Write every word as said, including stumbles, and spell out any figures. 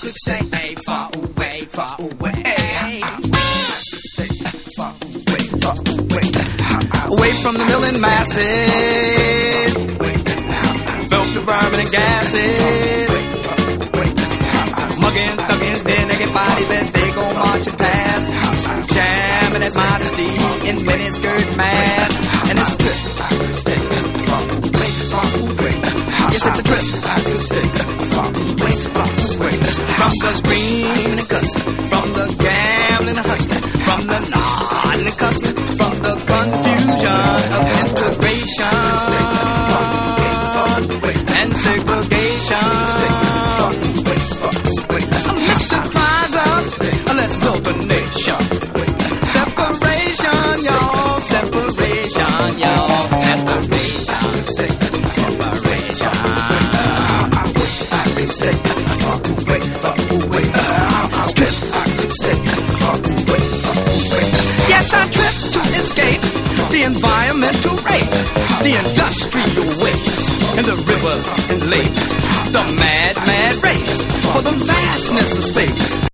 could stay far away, far away. Away from the milling masses, filthy vermin and gases, mugging, thugging, dead naked bodies that they go marching past, jamming at modesty in miniskirt masks, and it's a trip. Yes, it's a trip. From the screaming and cussing, from the gambling and hustling, from the nodding and cussing, from the confusion of integration and segregation. Mister Kaiser, let's build a nation. Separation, y'all. Separation, y'all. Separation. Separation. I could stay far away, far away. I trip, I could stay far away, far away. Yes, I trip to escape the environmental rape, the industrial waste, and the rivers and lakes, the mad, mad race for the vastness of space.